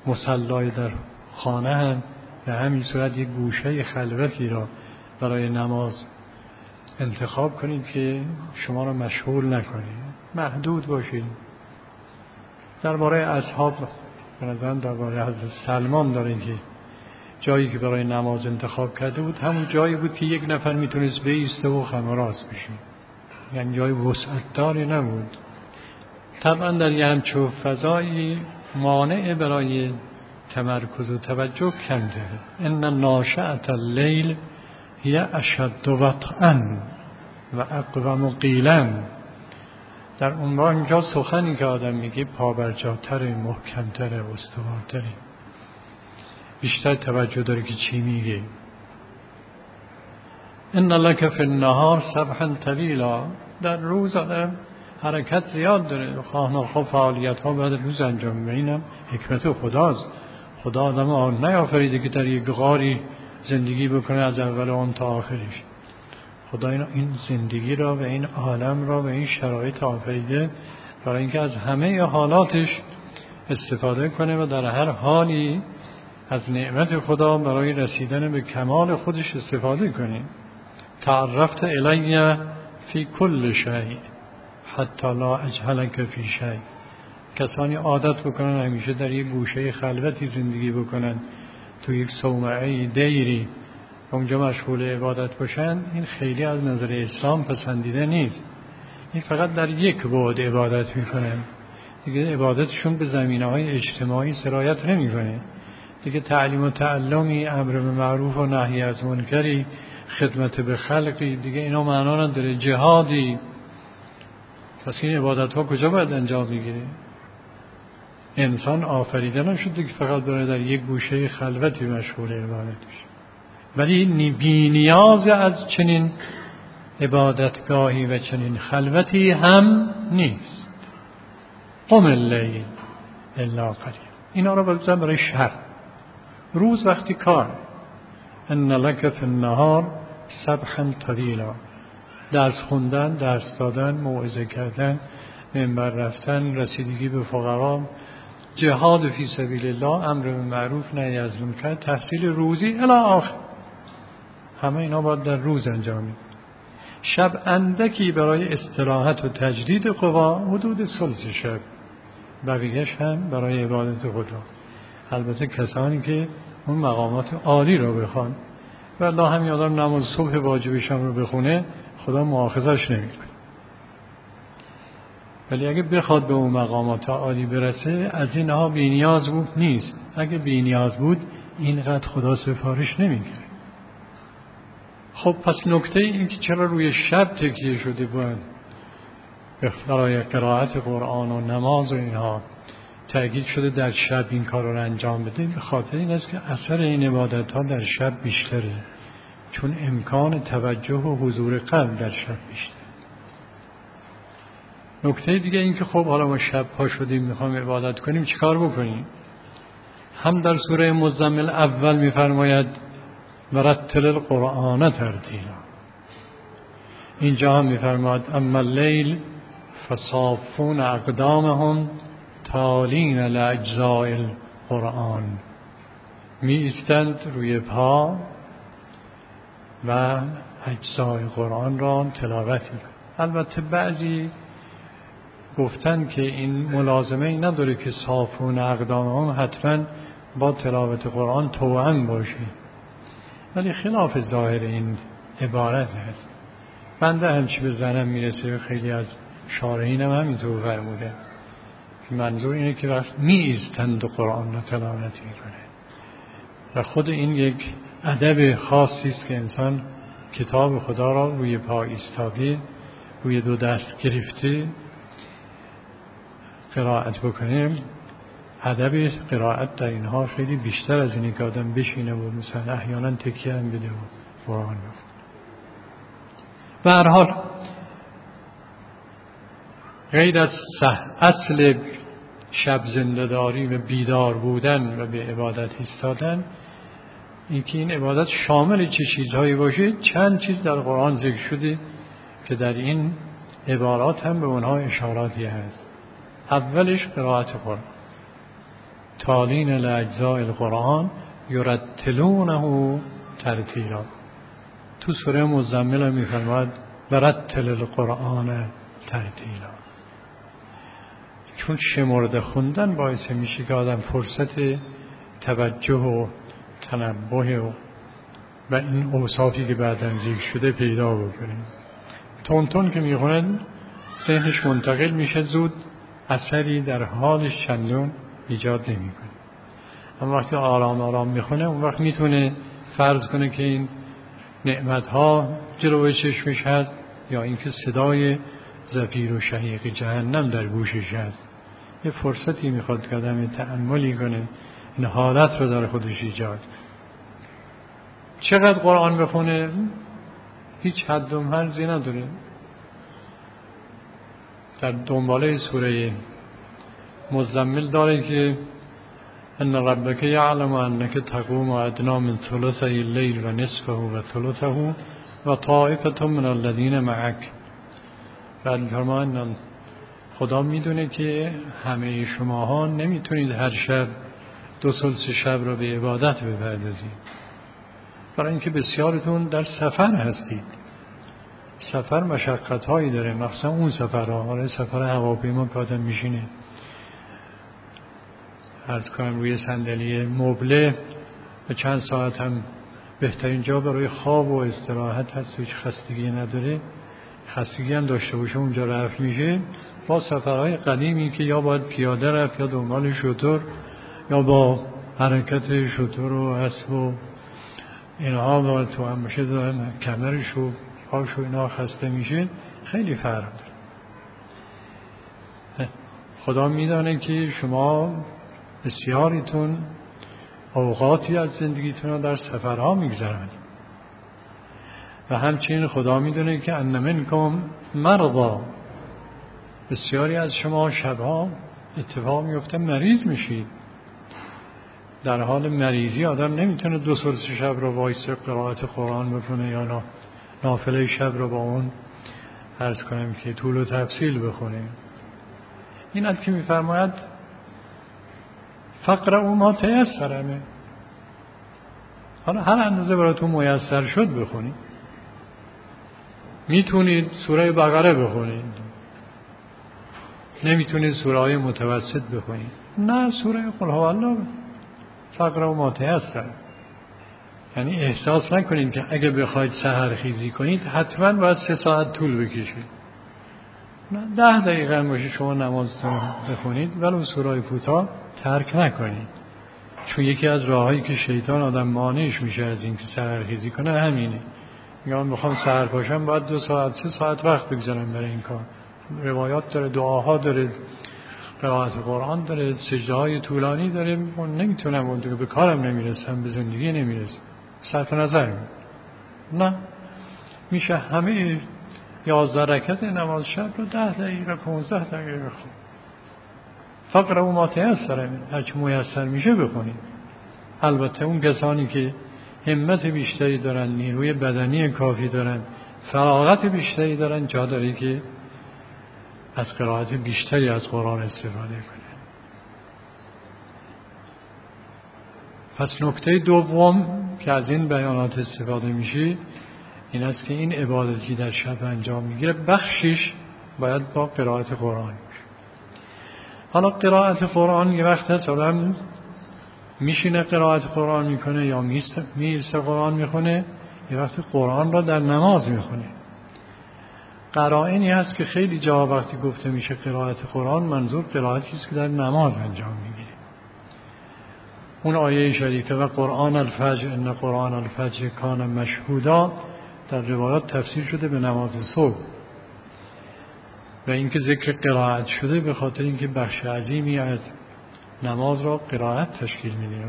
مصلای در خانه هم به همین صورت یک گوشه خلوتی را برای نماز انتخاب کنید که شما را مشغول نکنید، محدود باشید. درباره اصحاب به نظرم درباره حضرت سلمان داریم که جایی که برای نماز انتخاب کرده بود همون جایی بود که یک نفر میتونست بایسته و خم راست بشه، یعنی جای وسعت داری نبود. طبعا در یه همچون فضایی مانع برای تمرکز و توجه کمده. ان ناشئة اللیل هی اشد وطئا و اقوم قیلا. در اونجا سخنی که آدم میگه پابرجاتر، محکمتر، استوارتر، بیشتر توجه داره که چی میگه. ان لک فی النهار سبحا طویلا. در روز آدم حرکت زیاد داره، خواه نخواه فعالیت ها بعد روز انجام میده. اینم حکمت خداست. خدا آدم نیافریده که در یک غاری زندگی بکنه از اول اون تا آخرش. خدا این زندگی را و این عالم را و این شرایط آفریده برای اینکه از همه حالاتش استفاده کنه و در هر حالی از نعمت خدا برای رسیدن به کمال خودش استفاده کنه. تعرفت الی فی کل شیء حتی لا اجهلک فی شیء. کسانی عادت بکنن همیشه در یک گوشه خلوتی زندگی بکنن، تو یک صومعه دیری اونجا مشغول عبادت باشن، این خیلی از نظر اسلام پسندیده نیست. این فقط در یک بعد عبادت میکنن، دیگه عبادتشون به زمینه‌های اجتماعی سرایت نمیکنه. دیگه تعلیم و تعلمی، امر به معروف و نهی از منکری، خدمت به خلقی، دیگه اینا معنا نداره. جهادی، پس این عبادت ها کجا باید انجام بگیره؟ انسان آفریده نشده که فقط بره در یک گوشه خلوتی مشغول عبادت بشه. ولی بی نیاز از چنین عبادتگاهی و چنین خلوتی هم نیست. قم اللیل الا قلیلا. اینا رو بگذارم برای شب. روز وقتی کار. ان لک فی النهار سبحا طویلا. درس خوندن، درس دادن، موعظه کردن، منبر رفتن، رسیدگی به فقرا، جهاد فی سبیل الله، امر به معروف نهی از منکر، تحصیل روزی الی آخر، همه اینا باید در روز انجام میشه. شب اندکی برای استراحت و تجدید قوا، حدود ثلث شب، بقیه‌اش هم برای عبادت خدا. البته کسانی که اون مقامات عالی رو بخوان و الله هم یادم نماز صبح واجبش هم رو بخونه، خدا مؤاخذش نمیکنه. ولی اگه بخواد به اون مقامات عالی برسه، از اینها بی نیاز بود نیست. اگه بی نیاز بود اینقدر خدا سفارش نمیکنه. خب پس نکته این که چرا روی شب تکیه شده بود برای قرائت قرآن و نماز و اینها تأکید شده در شب این کار رو انجام بده، به خاطر این است که اثر این عبادت ها در شب بیشتره، چون امکان توجه و حضور قلب در شب بیشتره. نکته دیگه این که خب حالا ما شب پا شدیم میخوام عبادت کنیم، چیکار بکنیم؟ هم در سوره مزمل اول میفرماید ورتل القرآن ترتیلا. اینجا هم میفرماید اما اللیل فصافون اقدامهم تالین لاجزاء القرآن. می ایستند روی پا و اجزای قرآن را تلاوت میکنند. البته بعضی گفتن که این ملازمه ای نداره که صافون اقدامهم حتما با تلاوت قرآن توأم باشه، ولی خلاف ظاهر این عبارت هست. بنده همچی به ذهنم میرسه، خیلی از شارحین هم همینطور فرموده که منظور اینه که وقت می ایستند و قرآن را تلاوت میکنه و خود این یک ادب خاصی است که انسان کتاب خدا را روی پا ایستاده، روی دو دست گرفته قرائت بکنه. ادب قرائت در اینها خیلی بیشتر از اینه که آدم بشینه و مثلا احیانا تکیه هم بده و قرآن بخونه. به هر حال غیر از اصل شب زنده‌داری و بیدار بودن و به عبادت ایستادن، اینکه این عبادت شامل چه چیزهایی باشه، چند چیز در قرآن ذکر شده که در این عبارات هم به اونها اشاراتی هست. اولش قرائت قرآن. تالین لاجزاء القرآن یرتلونه ترتیلا. تو سوره مزمل میفرماد ورتل القرآن ترتیلا. چون شمرده خوندن باعث میشه که آدم فرصت توجه و تنبه و این اوصافی که بعداً ذکر شده پیدا بکنه. تون که میخونه ذهنش منتقل میشه، زود اثری در حالش چندان ایجاد نمیکنه. اما وقتی آرام آرام میخونه اون وقت میتونه فرض کنه که این نعمتها جلوی چشمش هست یا اینکه صدای زفیر و شهیق جهنم در گوشش هست. یه فرصتی میخواد که آدم تأملی کنه، این حالت رو در خودش ایجاد. چقدر قرآن بخونه هیچ حد و مرزی نداره. در دنباله سوره مزمل داره که ان ربک یعلم انک تقوم ادنی من ثلثی اللیل و نصفه و ثلثه و طائفة من الذین معک. بعد می‌فرمایند خدا میدونه که همه شماها نمیتونید هر شب 2/3 شب رو به عبادت بپردازید، برای اینکه بسیارتون در سفر هستید. سفر مشقت‌هایی داره، مخصوصا اون سفرها، سفر هواپیما که آدم میشینه عرض کنم روی صندلی مبله به چند ساعت هم بهترین جا برای خواب و استراحت هست، هیچ خستگی نداره. خستگی هم داشته باشه اونجا رفت میشه. با سفرهای قدیمی که یا باید پیاده رفت یا دنبال شتر یا با حرکت شتر و اسب و اینها باید تو هم باشه، دارن کمرش و پاش و اینها خسته میشه، خیلی فرق داره. خدا میدانه که شما بسیاریتون اوقاتی از زندگیتون رو در سفرها میگذرن و همچنین خدا میدونه که ان منکم مرضا، بسیاری از شما شبها اتفاق میفته مریض میشید. در حال مریضی آدم نمیتونه 2/3 شب رو وایسه قرائت قرآن بکنه یا نافله شب رو با اون عرض کنم که طول و تفصیل بخونه. این که میفرماید فقرأوا ما تیسر منه، حالا هر اندازه براتون میسر شد بخونید. میتونید سوره بقره بخونید، نمیتونید سوره های متوسط بخونید، نه سوره قل هو الله فقرأوا ما تیسر. یعنی احساس نکنید که اگه بخواید سحر خیزی کنید حتما باید 3 ساعت طول بکشید. نه 10 دقیقه هم باشه شما نمازتون بخونید، ولی سوره کوتاه ترک نکنید. چون یکی از راهایی که شیطان آدم مانعش میشه از این که سحر خیزی کنه همینه. میگم میخوام سحر پاشم باید 2 ساعت 3 ساعت وقت بگذارم برای این کار. روایات داره، دعاها داره، قرائت قرآن داره، سجده های طولانی داره. من نمیتونم اون دیگه، به کارم نمیرسم، به زندگی نمیرسم، صرف نظر نه. میشه همه 11 رکعت نماز شب رو 10 دقیقه 15 دقیقه بخونید. فقرأوا ما تیسر منه، هر چه میسر میشه بخونید. البته اون کسانی که همت بیشتری دارن، نیروی بدنی کافی دارن، فراغت بیشتری دارن، جا داره که از قرائت بیشتری از قرآن استفاده کنه. پس نکته دوم که از این بیانات استفاده میشه این است که این عبادتی در شب انجام میگیره بخشش باید با قرائت قرآن باشه. حالا قرائت قرآن یه وقت هست آدم میشینه قرائت قرآن میکنه یا میسته قرآن میخونه، یه وقت قرآن را در نماز میخونه. قرائنی هست که خیلی جا وقتی گفته میشه قرائت قرآن منظور قرائتی است که در نماز انجام میگیره. اون آیه شریفه و قرآن الفجر ان قرآن الفجر کان مشهودا در روایات تفسیر شده به نماز صبح و اینکه ذکر قرائت شده به خاطر اینکه بخش عظیمی از نماز را قرائت تشکیل میده.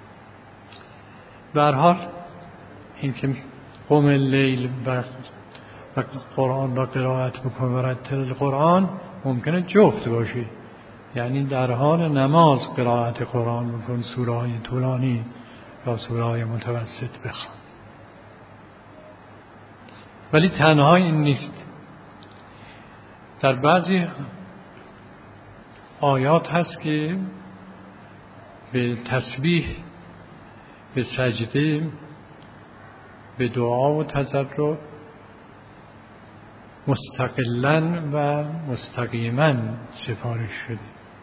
به هر حال اینکه قم اللیل و قرآن را قرائت بکن و رتل القرآن ممکنه جفت باشه، یعنی در حال نماز قرائت قرآن بکن، سوره های طولانی یا سوره های متوسط بخوان. ولی تنها این نیست. در بعضی آیات هست که به تسبیح، به سجده، به دعا و تضرع مستقلاً و مستقیماً سفارش شده.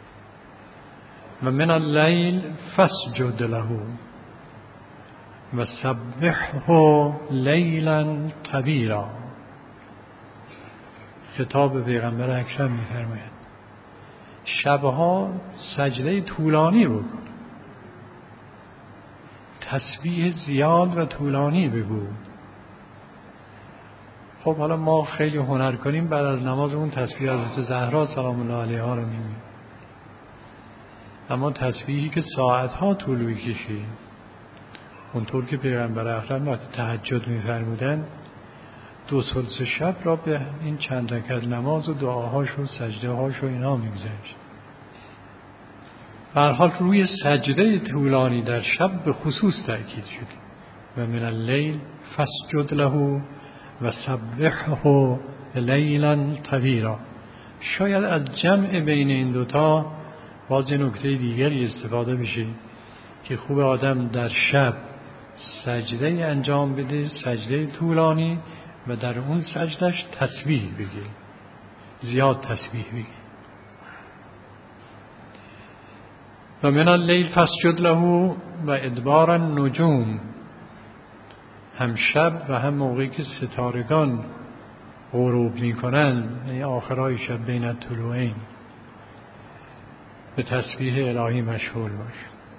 و من اللیل فاسجد له و سبحه لیلا طویلا. خطاب پیغمبر اکرم می‌فرماید شبها سجده طولانی بکن، تسبیح زیاد و طولانی بگو. خب حالا ما خیلی هنر کنیم بعد از نماز اون تسبیح حضرت زهرا سلام الله علیها رو میگیم، اما تسبیحی که ساعتها طول می‌کشید، اونطور که پیغمبر اکرم وقتی تهجد می‌فرمودند 2/3 شب را به این چند رکعت نماز و دعاهاش و سجده هاش و اینا می‌گذشت. به هر حال روی سجده طولانی در شب به خصوص تأکید شده. و من اللیل فاسجد له و سبحه لیلا طویلا. شاید از جمع بین این دوتا باز نکته دیگری استفاده بشه که خوب آدم در شب سجده انجام بده، سجده طولانی، و در اون سجدش تسبیح بگه، زیاد تسبیح بگه. و من اللیل فاسجد له و ادبار النجوم، هم شب و هم موقعی که ستارگان غروب میکنن، یعنی آخرای شب بین الطلوعین، به تسبیح الهی مشغول باش.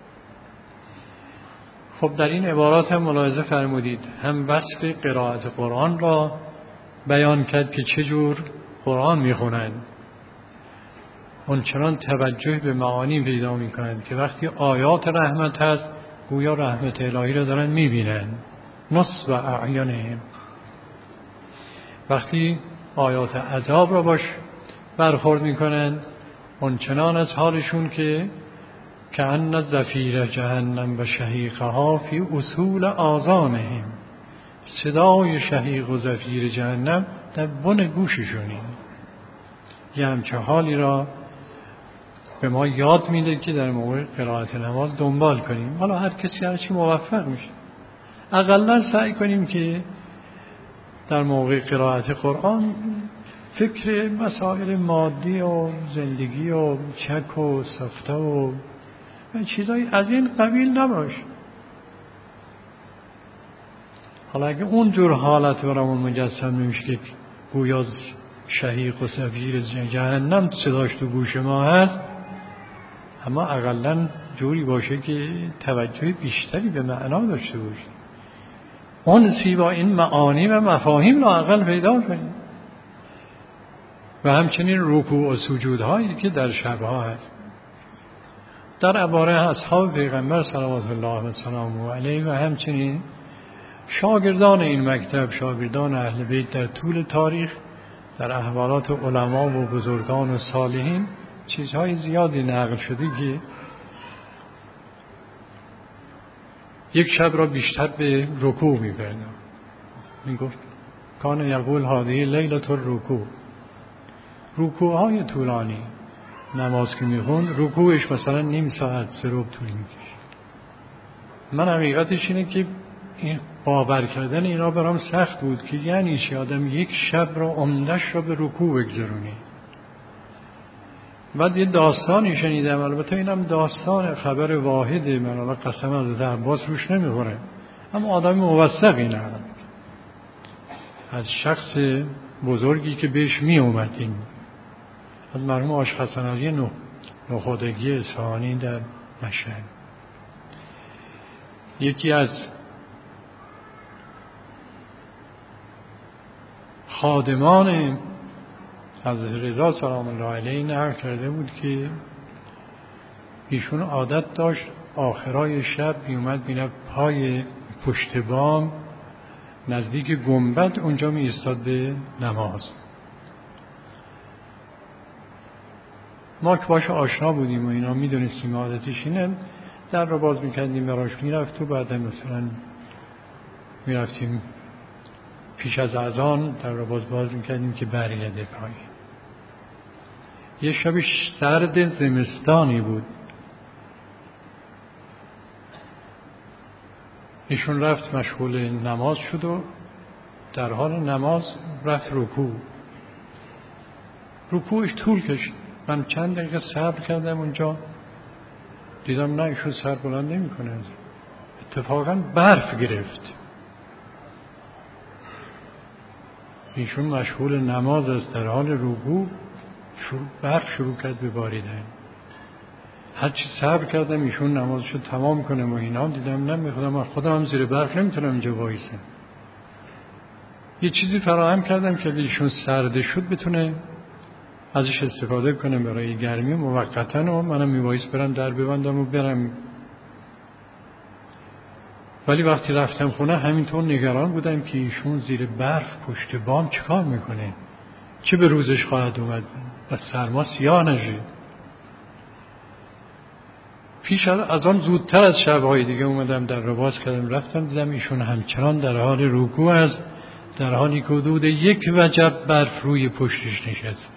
خب در این عبارات هم ملاحظه فرمودید هم وصف قرائت قرآن را بیان کرد که چجور قرآن میخونند، اونچنان توجه به معانی پیدا میکنند که وقتی آیات رحمت هست گویا رحمت الهی را دارن میبینند، نصب اعینهم. وقتی آیات عذاب را باش برخورد میکنند اونچنان از حالشون که کأن زفیر جهنم و شهیقها فی اصول آذانهم، صدای شهیق و زفیر جهنم در بن گوششونی. یه همچه حالی را به ما یاد میده که در موقع قرائت نماز دنبال کنیم. حالا هر کسی هر چی موفق میشه، اقلا سعی کنیم که در موقع قرائت قرآن فکر مسائل مادی و زندگی و چک و سفته و چیزایی از این قبیل نباشه. حالا اگه اون جور حالت برامون مجسم نمیشه که گویا شهیق و زفیر جهنم صداش تو گوش ما هست، اما اقلا جوری باشه که توجه بیشتری به معنا داشته باشه، انسی با این معانی و مفاهیم لااقل پیدا کنیم. و همچنین رکوع و سجودهایی که در شبها هست. در درباره اصحاب پیغمبر صلوات الله و سلامه علیه و همچنین شاگردان این مکتب، شاگردان اهل بیت در طول تاریخ، در احوالات علما و بزرگان و صالحین چیزهای زیادی نقل شده که یک شب را بیشتر به رکوع می‌بردند. میگفت کان یقول هذه لیلة الرکوع. رکوع‌های طولانی نماز که میخوند رکوعش مثلا نیم ساعت سرب طول میکشه. من حقیقتش اینه که این باور کردن اینا برام سخت بود که یعنی چی آدم یک شب را عمدش را به رکوع بگذرونه. بعد یه داستانی شنیدم، البته اینم داستان خبر واحده، من الان قسم از عباس روش نمیخوره، اما آدم موثقی نه از شخص بزرگی که بهش می اومدیم، از مرحوم آشحسن علی نخودگی اصفهانی در مشهد. یکی از خادمان حضرت رضا سلام الله علیه نقل کرده بود که ایشون عادت داشت آخرای شب میومد میره پای پشت بام نزدیک گنبد، اونجا می ایستاد به نماز. ما که باش آشنا بودیم و اینا میدونستیم عادتش اینه، در رو باز میکردیم براش میرفت و بعد مثلا میرفتیم پیش از اذان در رو باز میکردیم که برگرده پایین. یه شب سرد زمستانی بود، ایشون رفت مشغول نماز شد و در حال نماز رفت رکوعش طول کشید. من چند دقیقه صبر کردم اونجا، دیدم نه ایشون سر بلند نمی کنه. اتفاقا برف گرفت. ایشون مشغول نماز است، در حال رکوع برف شروع کرد به باریدن. هرچی صبر کردم ایشون نمازشو تمام کنه و اینا، دیدم نه میخوام خودم هم زیر برف نمیتونم اینجا وایسم. یه چیزی فراهم کردم که ایشون سرد شد بتونه ازش استفاده کنه برای گرمی موقتا و منم میوایس برم در ببندم و برم. ولی وقتی رفتم خونه همینطور نگران بودم که ایشون زیر برف پشت بام چیکار میکنه، چه به روزش خواهد اومد و سرما سیاه نشه. پیش از آن زودتر از شب‌های دیگه اومدم در رو باز کردم، رفتم دیدم ایشون همچنان در حال رکوع است، در حالی که حدود 1 وجب برف روی پشتش نشست.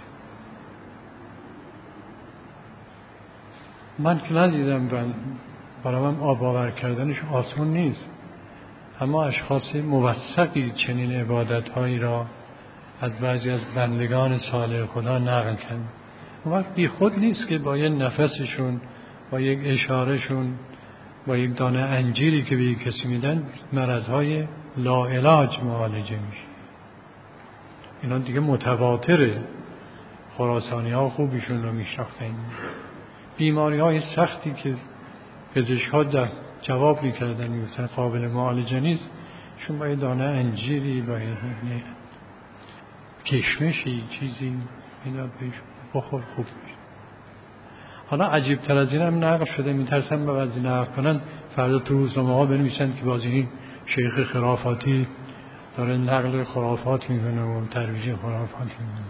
من که ندیدم و برای من باور کردنش آسان نیست، اما اشخاص موثقی چنین عبادت‌هایی را از بعضی از بندگان صالح خدا نقل کردن. اون وقت بی خود نیست که با یه نفسشون، با یک اشارهشون، با یک دانه انجیری که به یک کسی میدن مرضهای لاعلاج معالجه میشه. اینا دیگه متواتره. خراسانی ها خوبیشون رو میشناختن. بیماری های سختی که پزشک ها در جواب میکردن میگفتن قابل معالجه نیست، شون با یه دانه انجیری، با یه کشمشی چیزی اینا بهش بخور خوب میشه. حالا عجیب تر از این هم نقل شده، میترسم به بعضی نقل کنن فردا تو روزنامه ها بنویسن که باز این شیخ خرافاتی داره نقل خرافات میکنه و ترویج خرافات میکنه.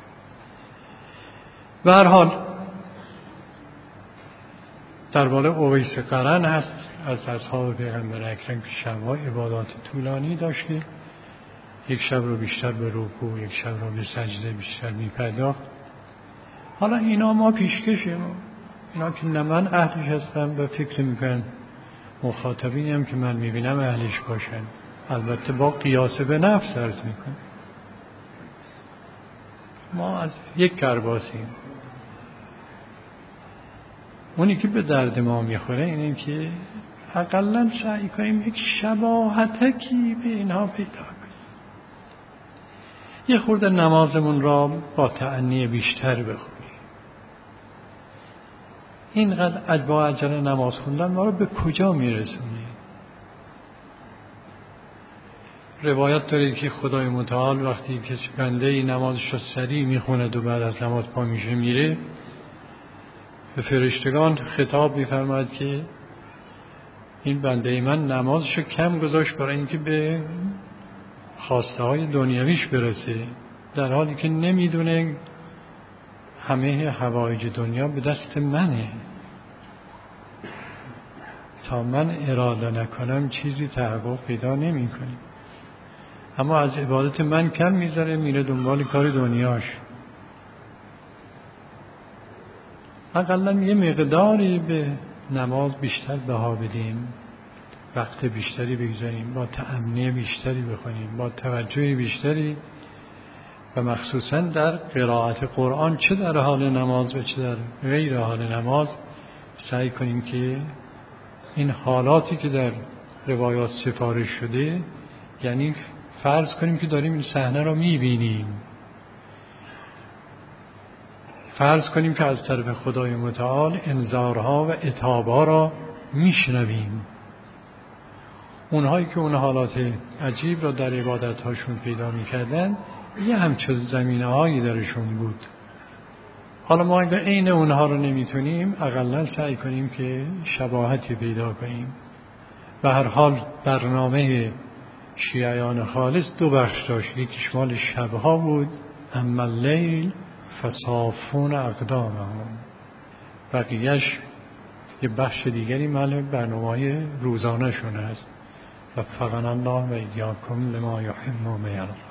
به هر حال درباره اویس قرن هست از اصحاب پیغمبر اکرم که شب‌ها عبادات طولانی داشته، یک شب رو بیشتر به رکوع، یک شب رو به سجده بیشتر میپرداخت. حالا اینا ما پیشکشه، اینا که نه من اهلش هستم و فکر میکنم مخاطبینی هم که من میبینم اهلش باشن، البته با قیاس به نفس عرض میکنم. ما از یک کرباسیم. اونی که به درد ما میخوره اینه که حداقل سعی کنیم یک شباهتکی به اینها پیدا کنیم. یه خورده نمازمون را با تأنی بیشتر بخونیم. اینقدر با عجله نماز خوندن ما رو به کجا میرسونه؟ روایت داره که خدای متعال وقتی کسی بنده ای نمازش رو سریع میخوند و بعد از نماز پا میشه میره، به فرشتگان خطاب میفرماید که این بنده من نمازش رو کم گذاشت برای اینکه به خواسته های دنیویش برسه، در حالی که نمیدونه همه حوایج دنیا به دست منه. تا من اراده نکنم چیزی تحقق پیدا نمی کنه. اما از عبادت من کم میذاره، میره دنبال کار دنیاش. حداقل یه مقداری به نماز بیشتر بها بدیم، وقت بیشتری بگذاریم، با تأمنی بیشتری بخونیم، با توجه بیشتری، و مخصوصا در قرائت قرآن چه در حال نماز و چه در غیر حال نماز سعی کنیم که این حالاتی که در روایات سفارش شده، یعنی فرض کنیم که داریم این صحنه را میبینیم، فرض کنیم که از طرف خدای متعال انذارها و عتابها را میشنویم. اونهایی که اون حالات عجیب را در عبادتهاشون پیدا میکردن یه همچون زمینه هایی درشون بود. حالا ما اگر عین اونها رو نمیتونیم، اقلا سعی کنیم که شباهتی پیدا کنیم. به هر حال برنامه شیعیان خالص 2 بخش داشت، یکیش مال شبها بود، اما اللیل فصافون اقدامهم، بقیهش یه بخش دیگری مال برنامه روزانه شون است. و فقط الله و ایاکم لما یحب و میرضا.